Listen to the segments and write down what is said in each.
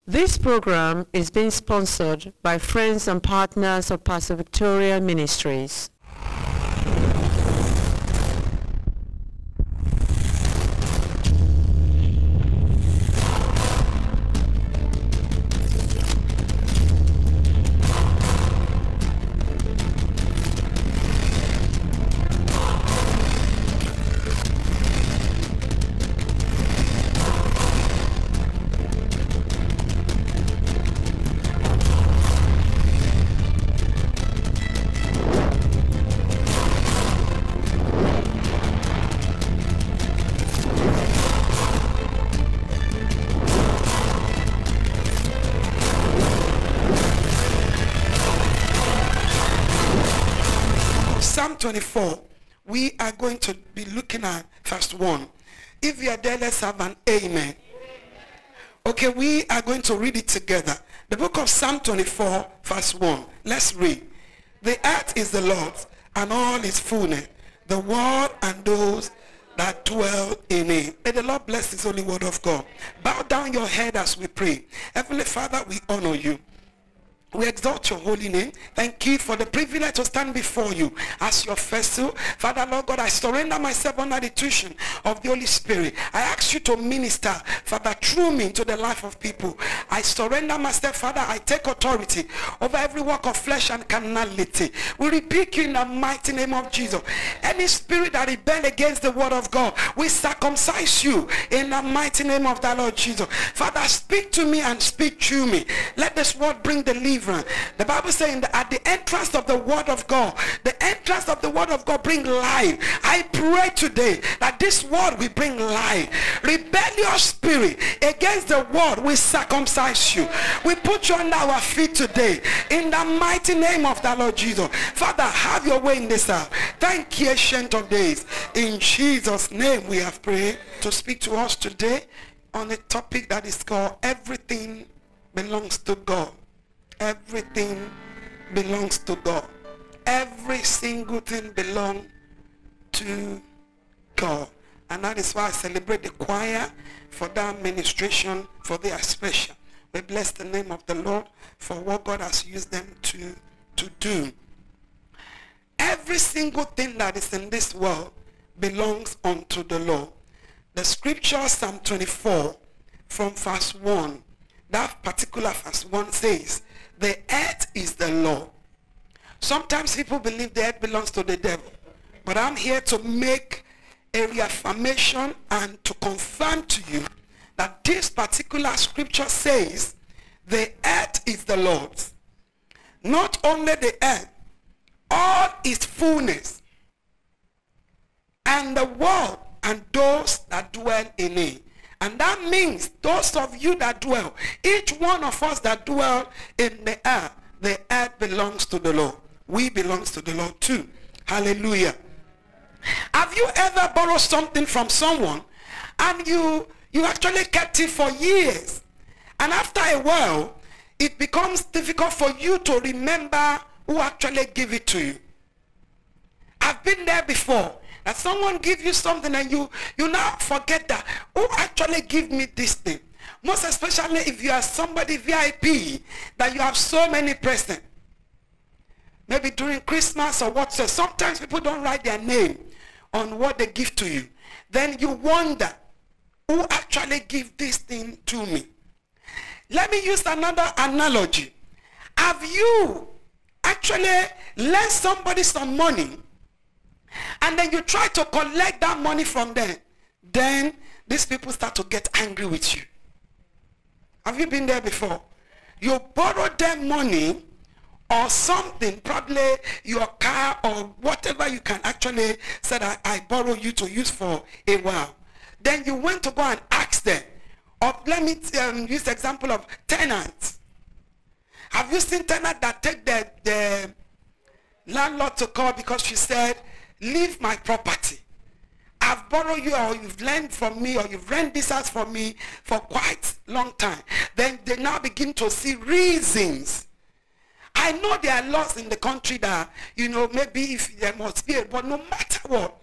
This program is being sponsored by friends and partners of Pastor Victoria Ministries. Psalm 24, we are going to be looking at verse 1. If you are there, let's have an amen. Okay, we are going to read it together. The book of Psalm 24, verse 1. Let's read. The earth is the Lord's, and all its fullness, the world and those that dwell in it. May the Lord bless his holy word of God. Bow down your head as we pray. Heavenly Father, we honor you. We exalt your holy name. Thank you for the privilege to stand before you as your vessel. Father, Lord God, I surrender myself under the tuition of the Holy Spirit. I ask you to minister, Father, through me to the life of people. I surrender myself, Father. I take authority over every work of flesh and carnality. We rebuke you in the mighty name of Jesus. Any spirit that rebel against the word of God, we circumcise you in the mighty name of the Lord Jesus. Father, speak to me and speak through me. Let this word bring deliverance. The Bible saying that at the entrance of the word of God, the entrance of the word of God bring life. I pray today that this word will bring life. Rebellious spirit against the word, we circumcise you. We put you under our feet today in the mighty name of the Lord Jesus. Father, have your way in this hour. Thank you, Ancient of Days. In Jesus' name we have prayed. To speak to us today on a topic that is called Everything Belongs to God. Everything belongs to God. Every single thing belongs to God. And that is why I celebrate the choir for that administration, for their special. We bless the name of the Lord for what God has used them to do. Every single thing that is in this world belongs unto the Lord. The scripture, Psalm 24, from verse 1, that particular verse 1 says, the earth is the Lord. Sometimes people believe the earth belongs to the devil. But I'm here to make a reaffirmation and to confirm to you that this particular scripture says the earth is the Lord's. Not only the earth, all its fullness, and the world and those that dwell in it. And that means those of you that dwell, each one of us that dwell in the earth belongs to the Lord. We belong to the Lord too. Hallelujah. Have you ever borrowed something from someone and you actually kept it for years? And after a while, it becomes difficult for you to remember who actually gave it to you. I've been there before. That someone give you something and you now forget that who actually give me this thing. Most especially if you are somebody VIP that you have so many presents. Maybe during Christmas or whatsoever. Sometimes people don't write their name on what they give to you. Then you wonder who actually give this thing to me. Let me use another analogy. Have you actually lent somebody some money and then you try to collect that money from them? Then these people start to get angry with you. Have you been there before? You borrow them money or something, probably your car or whatever you can actually say that I borrow you to use for a while. Then you went to go and ask them. Or let me use the example of tenants. Have you seen tenants that take the landlord to court because she said, leave my property? I've borrowed you, or you've lent from me, or you've rent this house from me for quite a long time. Then they now begin to see reasons. I know there are laws in the country that, maybe if there must be, but no matter what,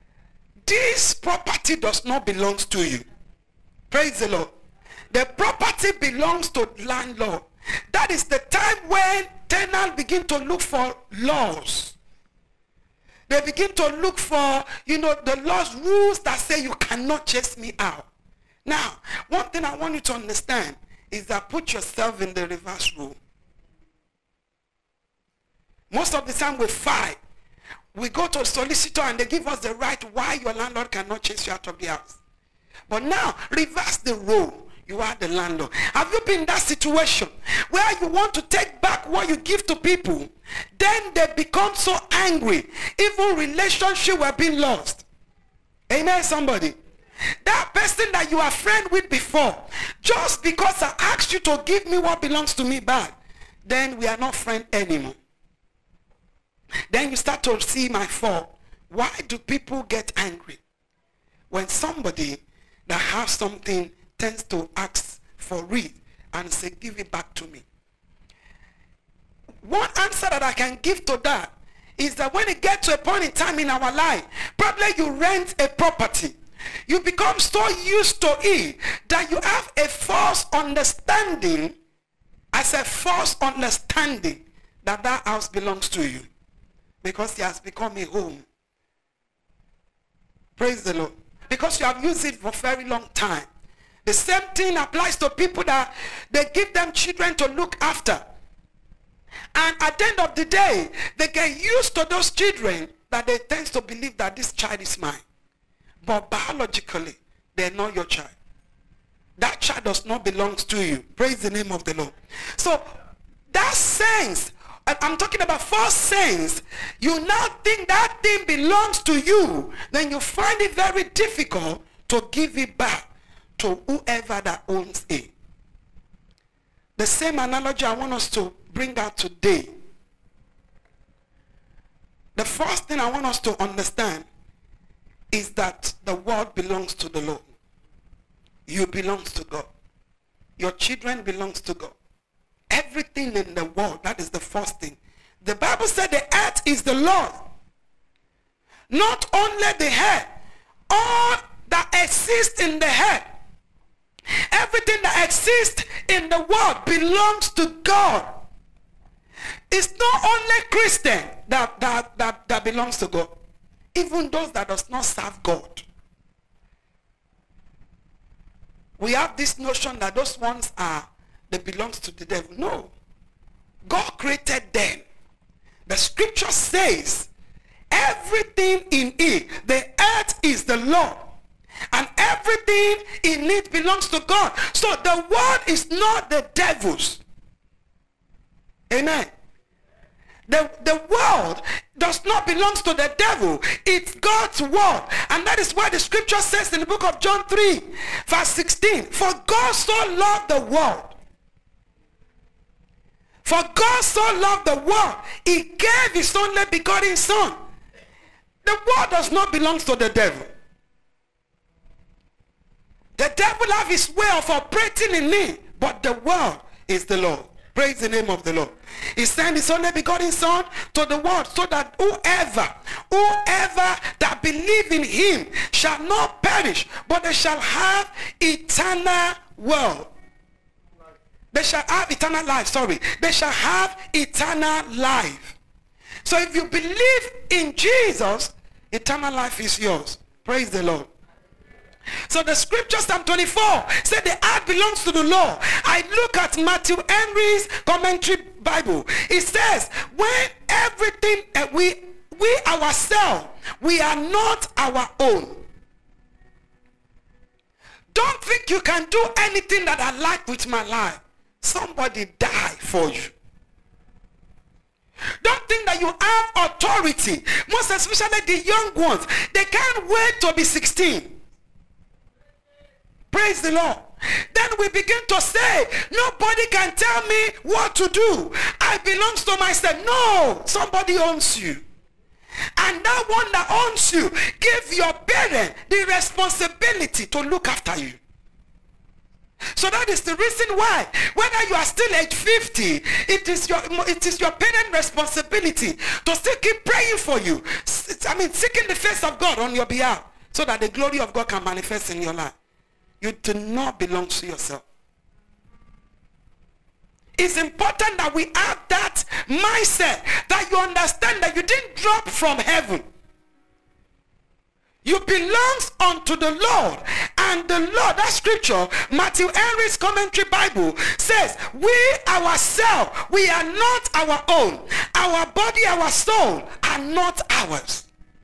this property does not belong to you. Praise the Lord. The property property belongs to landlord, that is the time when tenants begin to look for laws. They begin to look for, the laws, rules that say you cannot chase me out. Now, one thing I want you to understand is that put yourself in the reverse role. Most of the time we fight. We go to a solicitor and they give us the right why your landlord cannot chase you out of the house. But now, reverse the role. You are the landlord. Have you been in that situation where you want to take back what you give to people? Then they become so angry. Even relationships were being lost. Amen, somebody. That person that you are friend with before, just because I asked you to give me what belongs to me back, then we are not friends anymore. Then you start to see my fault. Why do people get angry? When somebody that has something tends to ask for it and say, give it back to me. One answer that I can give to that is that when it gets to a point in time in our life, probably you rent a property. You become so used to it that you have a false understanding, as a false understanding that that house belongs to you because it has become a home. Praise the Lord. Because you have used it for a very long time. The same thing applies to people that they give them children to look after. And at the end of the day, they get used to those children that they tend to believe that this child is mine. But biologically, they're not your child. That child does not belong to you. Praise the name of the Lord. So that sense, I'm talking about false sense, you now think that thing belongs to you, then you find it very difficult to give it back to whoever that owns it. The same analogy I want us to bring out today. The first thing I want us to understand is that the world belongs to the Lord. You belong to God. Your children belongs to God. Everything in the world, that is the first thing. The Bible said the earth is the Lord. Not only the head, all that exists in the head. Everything that exists in the world belongs to God. It's not only Christian that belongs to God. Even those that does not serve God. We have this notion that those ones they belongs to the devil. No. God created them. The scripture says, everything in it, the earth is the Lord. And everything in it belongs to God. So the world is not the devil's. Amen. The world does not belong to the devil. It's God's word. And that is why the scripture says in the book of John 3, verse 16, for God so loved the world. For God so loved the world, he gave his only begotten son. The world does not belong to the devil. The devil have his way of operating in me, but the world is the Lord. Praise the name of the Lord. He sent his only begotten son to the world so that whoever that believe in him shall not perish, but they shall have eternal world. They shall have eternal life, They shall have eternal life. So if you believe in Jesus, eternal life is yours. Praise the Lord. So the scripture, Psalm 24, said the earth belongs to the Lord. I look at Matthew Henry's commentary Bible. It says, when everything, we ourselves, we are not our own. Don't think you can do anything that I like with my life. Somebody died for you. Don't think that you have authority. Most especially the young ones. They can't wait to be 16. Praise the Lord. Then we begin to say, nobody can tell me what to do. I belong to myself. No, somebody owns you. And that one that owns you, give your parent the responsibility to look after you. So that is the reason why, whether you are still age 50, it is your parent responsibility to still keep praying for you. Seeking the face of God on your behalf, so that the glory of God can manifest in your life. You do not belong to yourself. It's important that we have that mindset, that you understand that you didn't drop from heaven. You belongs unto the Lord. And the Lord, that scripture, Matthew Henry's Commentary Bible says, we ourselves, we are not our own. Our body, our soul are not ours.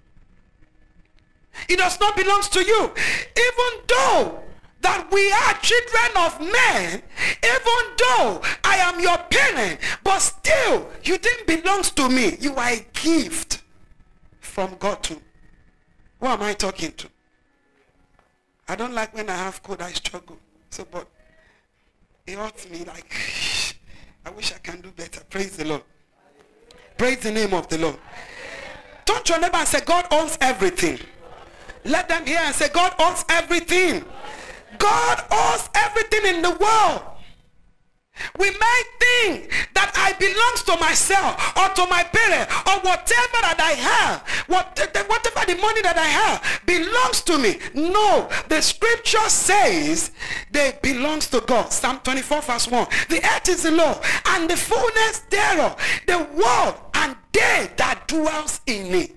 It does not belong to you. Even though that we are children of men, even though I am your parent, but still you didn't belong to me. You are a gift from God too. Who am I talking to? I don't like when I have cold, I struggle. So, but it hurts me like, I wish I can do better. Praise the Lord. Praise the name of the Lord. Turn to your neighbor and say, God owns everything. Let them hear and say, God owns everything. God owns everything in the world. We may think that I belong to myself or to my parent or whatever that I have, whatever the money that I have belongs to me. No, the scripture says they belongs to God. Psalm 24 verse 1. The earth is the Lord and the fullness thereof, the world and they that dwells in it.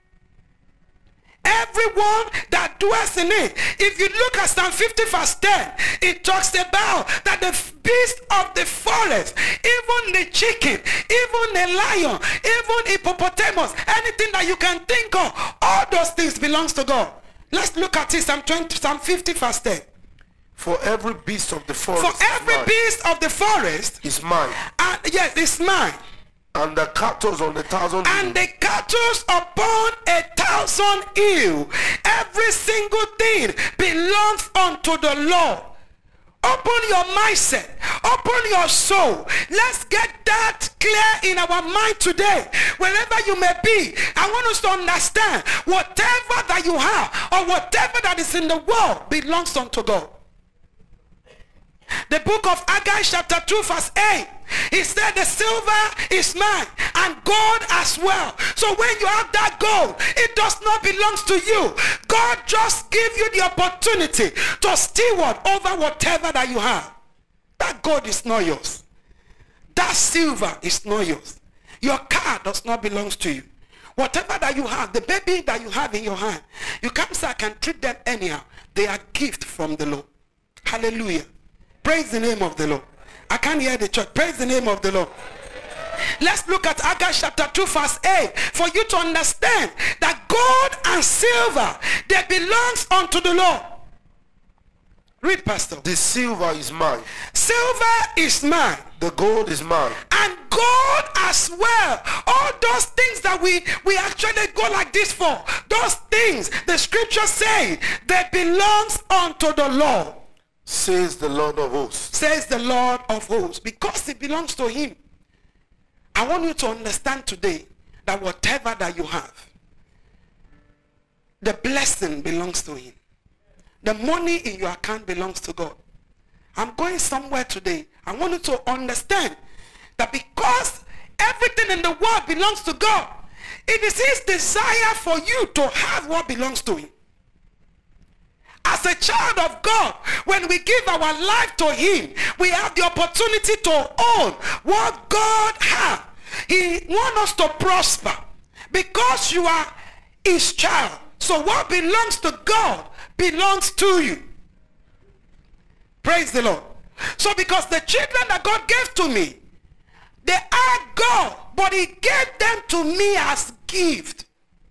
Everyone that dwells in it. If you look at Psalm 50 verse 10, it talks about that the beast of the forest, even the chicken, even the lion, even hippopotamus, anything that you can think of, all those things belongs to God. Let's look at it, Psalm 50 verse 10. For every beast of the forest, for every beast of the forest is mine. And yes, it's mine. And the cattle on the 1,000 and the cattle upon 1,000 hill, every single thing belongs unto the Lord. Open your mindset, open your soul. Let's get that clear in our mind today. Wherever you may be, I want us to understand whatever that you have or whatever that is in the world belongs unto God. The book of Haggai chapter 2 verse 8. He said the silver is mine and gold as well. So when you have that gold, it does not belong to you. God just give you the opportunity to steward over whatever that you have. That gold is not yours. That silver is not yours. Your car does not belong to you. Whatever that you have, the baby that you have in your hand, you can't say I can treat them anyhow. They are gift from the Lord. Hallelujah. Praise the name of the Lord. I can't hear the church. Praise the name of the Lord. Let's look at Haggai chapter 2 verse 8 for you to understand that gold and silver, they belongs unto the Lord. Read, Pastor. The silver is mine. Silver is mine. The gold is mine. And gold as well. All those things that we actually go like this for, those things, the scripture say, they belongs unto the Lord. Says the Lord of hosts. Says the Lord of hosts. Because it belongs to him. I want you to understand today that whatever that you have, the blessing belongs to him. The money in your account belongs to God. I'm going somewhere today. I want you to understand that because everything in the world belongs to God, it is his desire for you to have what belongs to him. As a child of God, when we give our life to him, we have the opportunity to own what God has. He wants us to prosper because you are his child. So what belongs to God belongs to you. Praise the Lord. So because the children that God gave to me, they are God, but he gave them to me as gift.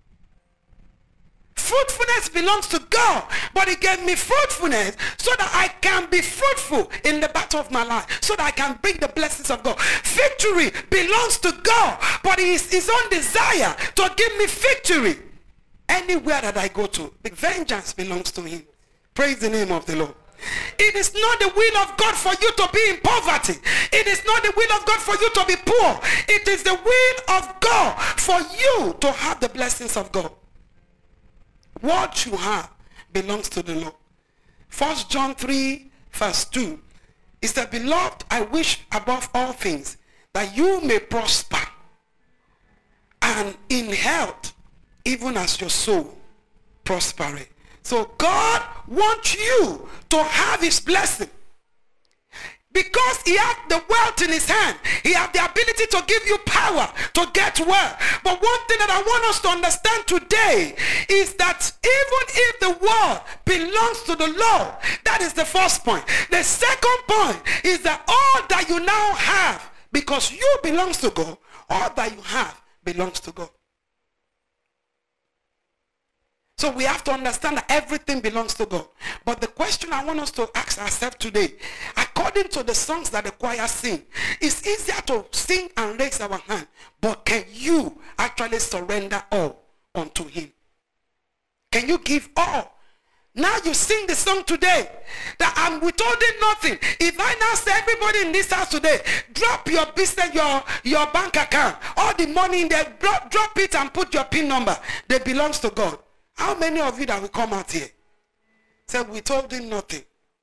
Fruitfulness belongs to God, but he gave me fruitfulness so that I can be fruitful in the battle of my life, so that I can bring the blessings of God. Victory belongs to God, but it is his own desire to give me victory anywhere that I go to. The vengeance belongs to him. Praise the name of the Lord. It is not the will of God for you to be in poverty. It is not the will of God for you to be poor. It is the will of God for you to have the blessings of God. What you have belongs to the Lord. 1 John 3 verse 2. It said, beloved, I wish above all things that you may prosper and in health, even as your soul prospereth. So God wants you to have his blessing. Because he had the wealth in his hand, he had the ability to give you power to get wealth. But one thing that I want us to understand today is that even if the world belongs to the Lord, that is the first point. The second point is that all that you now have, because you belongs to God, all that you have belongs to God. So we have to understand that everything belongs to God. But the question I want us to ask ourselves today, according to the songs that the choir sing, it's easier to sing and raise our hand, but can you actually surrender all unto him? Can you give all? Now you sing the song today that I'm withholding nothing. If I now say everybody in this house today, drop your business, your bank account, all the money in there, drop it and put your PIN number. That belongs to God. How many of you that will come out here say withholding nothing?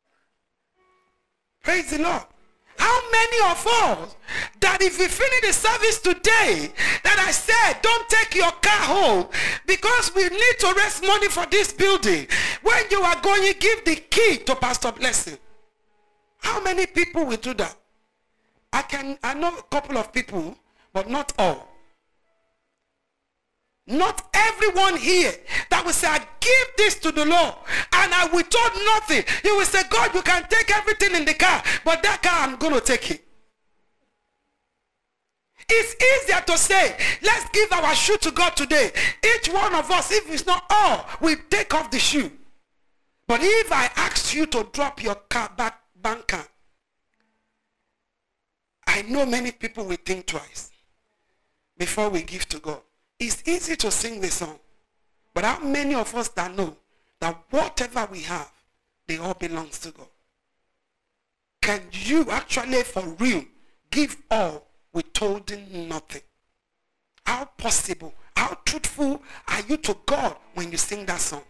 Praise the Lord. How many of us that if we finish the service today, that I said, don't take your car home because we need to raise money for this building. When you are going, you give the key to Pastor Blessing. How many people will do that? I know a couple of people, but not all. Not everyone here that will say, I give this to the Lord and I withhold nothing. You will say, God, you can take everything in the car, but that car, I'm going to take it. It's easier to say, let's give our shoe to God today. Each one of us, if it's not all, we take off the shoe. But if I ask you to drop your car bank card, I know many people will think twice before we give to God. It's easy to sing the song, but how many of us that know that whatever we have, they all belongs to God? Can you actually for real give all withholding nothing? How possible, how truthful are you to God when you sing that song?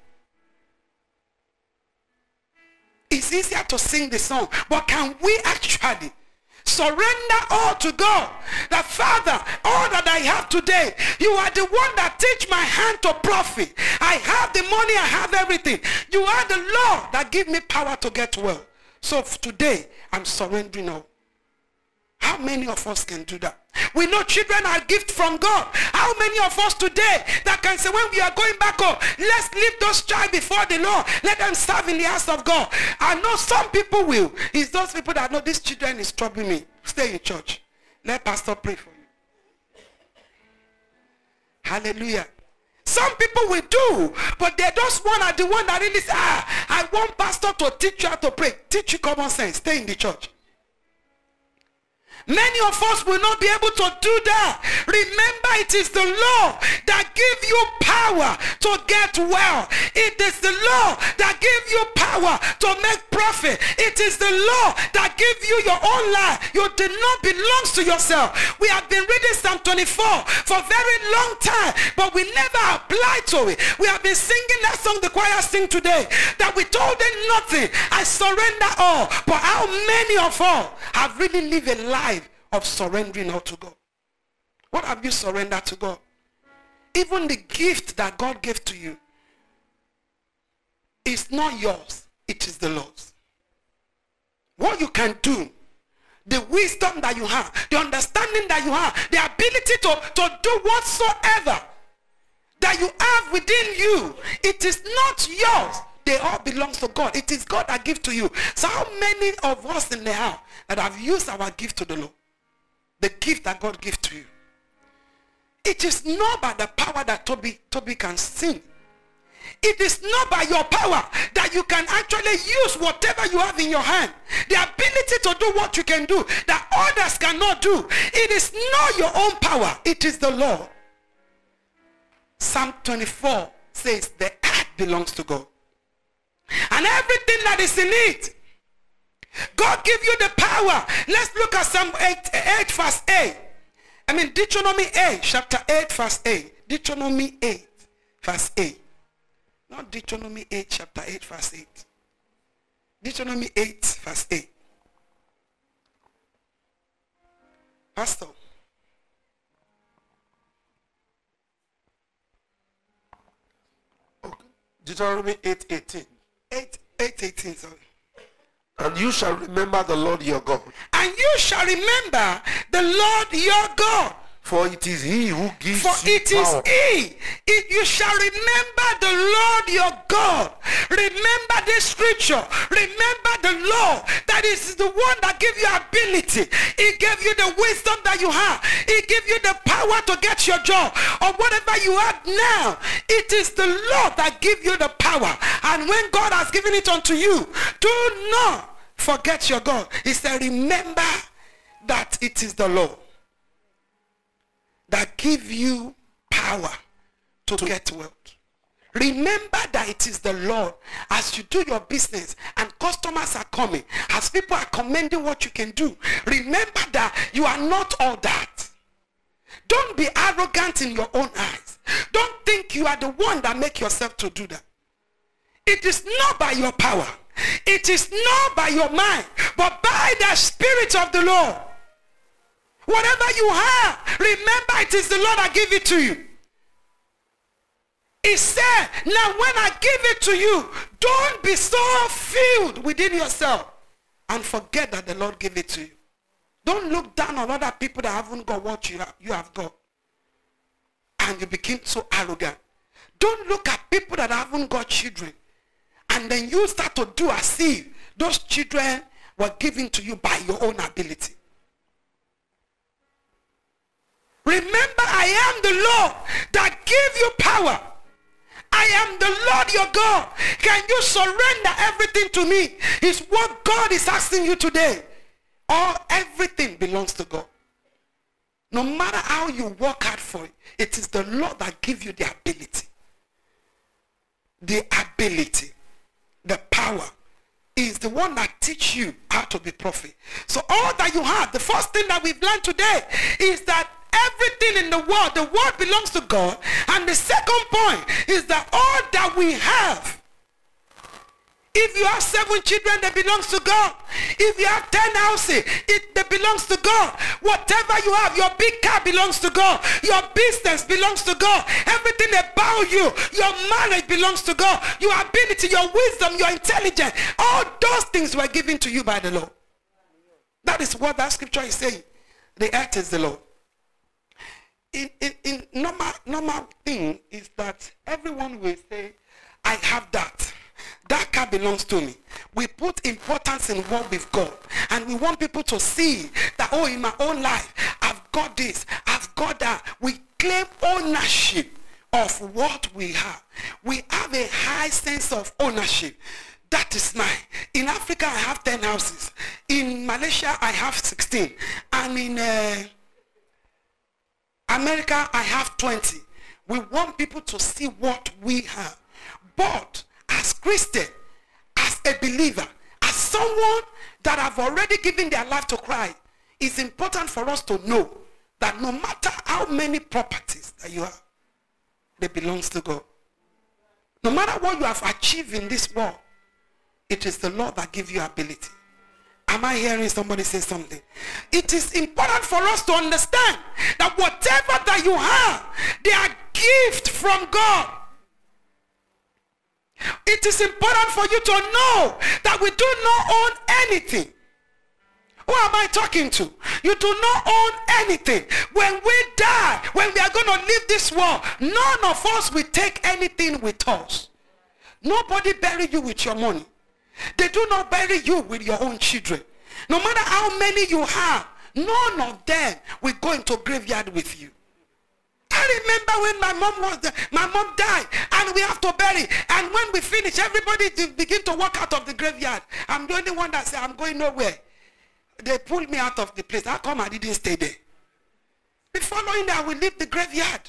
It's easier to sing the song, but can we actually surrender all to God? That Father, all that I have today, you are the one that teach my hand to profit. I have the money, I have everything. You are the Lord that give me power to get well. So today, I'm surrendering all. How many of us can do that? We know children are a gift from God. How many of us today that can say when we are going back home, let's leave those child before the Lord. Let them serve in the house of God. I know some people will. It's those people that know this children is troubling me. Stay in church. Let pastor pray for you. Hallelujah. Some people will do, but they just want the one that really say, I want pastor to teach you how to pray. Teach you common sense. Stay in the church. Many of us will not be able to do that. Remember, it is the law that gives you power to get well. It is the law that gives you power to make profit. It is the law that gives you your own life. You did not belong to yourself. We have been reading Psalm 24 for a very long time, but we never apply to it. We have been singing that song the choir sing today, that we told them nothing. I surrender all. But how many of us have really lived a life of surrendering all to God? What have you surrendered to God? Even the gift that God gave to you is not yours. It is the Lord's. What you can do, the wisdom that you have, the understanding that you have, the ability to do whatsoever that you have within you, it is not yours. They all belong to God. It is God that gives to you. So how many of us in the house that have used our gift to the Lord? The gift that God gives to you. It is not by the power that Toby can sing. It is not by your power that you can actually use whatever you have in your hand. The ability to do what you can do that others cannot do. It is not your own power. It is the Lord. Psalm 24 says the earth belongs to God. And everything that is in it, God give you the power. Let's look at Psalm 8 verse 8. Deuteronomy 8, chapter 8 verse 8. Deuteronomy 8 verse 8. Not Deuteronomy 8, chapter 8 verse 8. Deuteronomy 8 verse 8. Pastor. Okay. Deuteronomy 8:18. 8:18, sorry. And you shall remember the Lord your God. And you shall remember the Lord your God. For it is he who gives For you it is power. he. You shall remember the Lord your God. Remember this scripture. Remember the Lord. That is the one that gives you ability. He gave you the wisdom that you have. He gave you the power to get your job. Or whatever you have now. It is the Lord that gives you the power. And when God has given it unto you, do not forget your God. He said, remember that it is the Lord that give you power to get wealth. Remember that it is the Lord. As you do your business and customers are coming, as people are commending what you can do, remember that you are not all that. Don't be arrogant in your own eyes. Don't think you are the one that make yourself to do that. It is not by your power. It is not by your mind, but by the Spirit of the Lord. Whatever you have, remember it is the Lord that give it to you. He said, now when I give it to you, don't be so filled within yourself and forget that the Lord gave it to you. Don't look down on other people that haven't got what you have got. And you become so arrogant. Don't look at people that haven't got children. And then you start to do as if those children were given to you by your own ability. Remember, I am the Lord that give you power. I am the Lord your God. Can you surrender everything to me? Is what God is asking you today. All everything belongs to God. No matter how you work hard for it, it is the Lord that gives you the ability. The ability, the power, is the one that teach you how to be prophet. So all that you have, the first thing that we've learned today is that everything in the world belongs to God. And the second point is that all that we have, if you have 7 children, that belongs to God. If you have 10 houses, that belongs to God. Whatever you have, your big car belongs to God. Your business belongs to God. Everything about you, your marriage belongs to God. Your ability, your wisdom, your intelligence, all those things were given to you by the Lord. That is what that scripture is saying. The earth is the Lord. In normal thing is that everyone will say, I have that. That car belongs to me. We put importance in what we've got. And we want people to see that, oh, in my own life, I've got this, I've got that. We claim ownership of what we have. We have a high sense of ownership. That is mine. In Africa, I have 10 houses. In Malaysia, I have 16. And in America, I have 20. We want people to see what we have. But as Christian, as a believer, as someone that have already given their life to Christ, it's important for us to know that no matter how many properties that you have, they belongs to God. No matter what you have achieved in this world, it is the Lord that gives you ability. Am I hearing somebody say something? It is important for us to understand that whatever that you have, they are gift from God. It is important for you to know that we do not own anything. Who am I talking to? You do not own anything. When we die, when we are going to leave this world, none of us will take anything with us. Nobody bury you with your money. They do not bury you with your own children. No matter how many you have, none of them will go into graveyard with you. I remember when my mom died and we have to bury. And when we finish, everybody begin to walk out of the graveyard. I'm the only one that said, I'm going nowhere. They pulled me out of the place. How come I didn't stay there? The following day, I will leave the graveyard.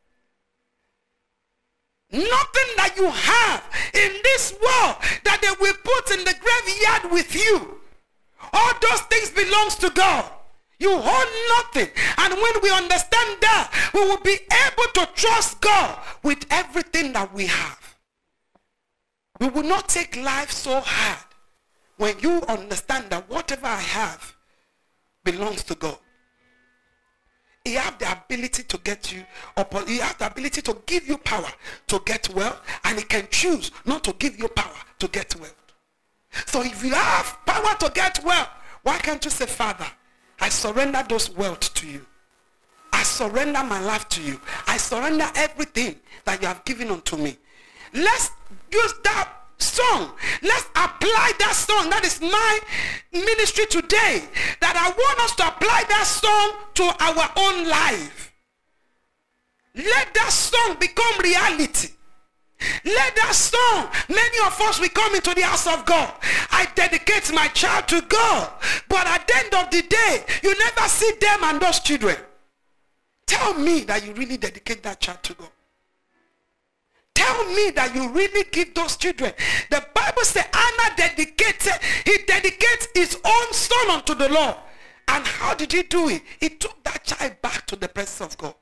Nothing that you have in this world that they will put in the graveyard with you. All those things belongs to God. You hold nothing. And when we understand that, we will be able to trust God with everything that we have. We will not take life so hard when you understand that whatever I have belongs to God. He has the ability to get you, he has the ability to give you power to get wealth, and he can choose not to give you power to get wealth. So if you have power to get wealth, why can't you say, Father, I surrender those wealth to you. I surrender my life to you. I surrender everything that you have given unto me. Let's use that song. Let's apply that song. That is my ministry today. That I want us to apply that song to our own life. Let that song become reality. Let that song, many of us, we come into the house of God. I dedicate my child to God. But at the end of the day, you never see them and those children. Tell me that you really dedicate that child to God. Tell me that you really give those children. The Bible says Anna he dedicates his own son unto the Lord. And how did he do it? He took that child back to the presence of God.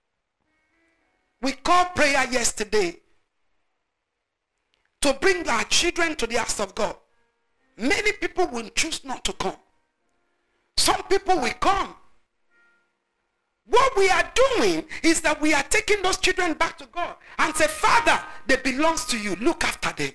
We called prayer yesterday to bring our children to the house of God. Many people will choose not to come. Some people will come. What we are doing is that we are taking those children back to God and say, Father, they belong to you. Look after them.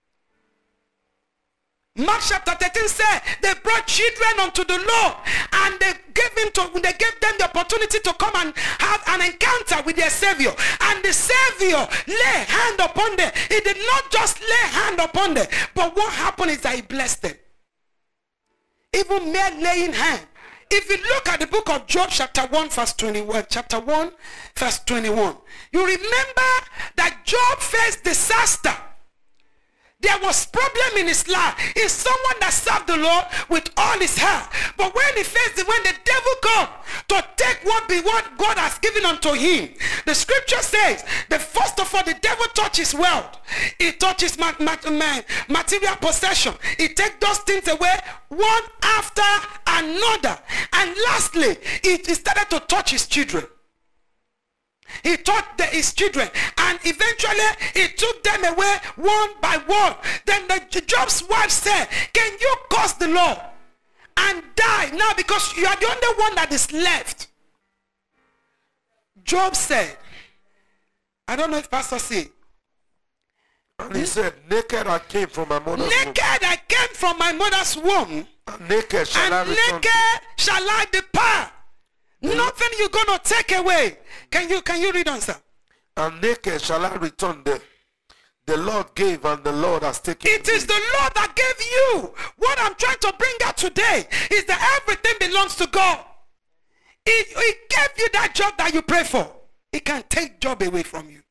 Mark chapter 13 said they brought children unto the Lord and they gave them the opportunity to come and have an encounter with their Savior. And the Savior lay hand upon them. He did not just lay hand upon them, but what happened is that he blessed them. Even mere laying hand. If you look at the book of Job chapter 1 verse 21, chapter 1 verse 21, you remember that Job faced disaster. There was problem in his life. He's someone that served the Lord with all his heart. But when the devil come to take what God has given unto him, the scripture says that first of all, the devil touches wealth. He touches material possession. He takes those things away one after another. And lastly, he started to touch his children. He taught his children, and eventually he took them away one by one. Then Job's wife said, can you curse the Lord and die now, because you are the only one that is left? Job said, I don't know if Pastor see. And he said, naked I came from my mother's womb. Naked I came from my mother's womb. And naked shall I return. Naked shall I depart. Nothing you're going to take away. Can you read on, sir? And naked shall I return there. The Lord gave and the Lord has taken. It is the Lord that gave you. What I'm trying to bring out today is that everything belongs to God. He gave you that job that you pray for. He can take job away from you.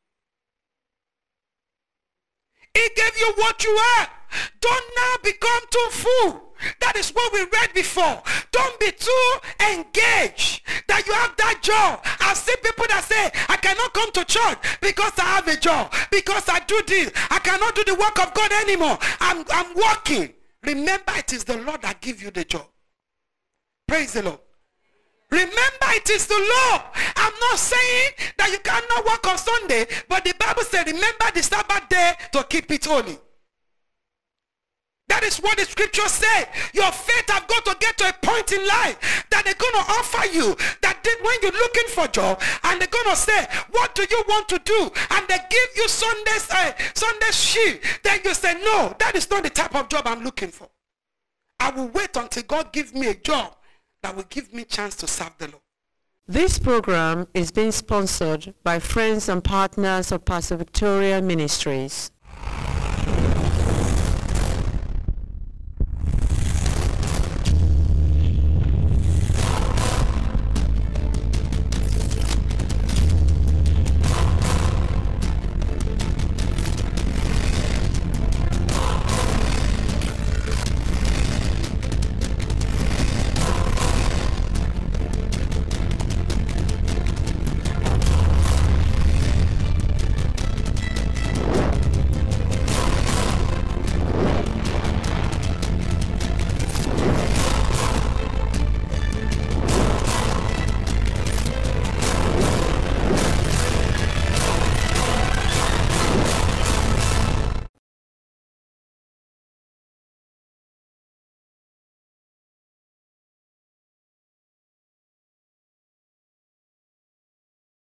He gave you what you have. Don't now become too full. That is what we read before. Don't be too engaged that you have that job. I've seen people that say, I cannot come to church because I have a job. Because I do this. I cannot do the work of God anymore. I'm working. Remember, it is the Lord that gives you the job. Praise the Lord. Remember, it is the Lord. I'm not saying that you cannot work on Sunday, but the Bible says, remember the Sabbath day to keep it holy. That is what the scripture said. Your faith have got to get to a point in life that they're going to offer you. That when you're looking for a job, and they're going to say, what do you want to do? And they give you Sunday's shift. Then you say, no, that is not the type of job I'm looking for. I will wait until God gives me a job that will give me a chance to serve the Lord. This program is being sponsored by friends and partners of Pastor Victoria Ministries.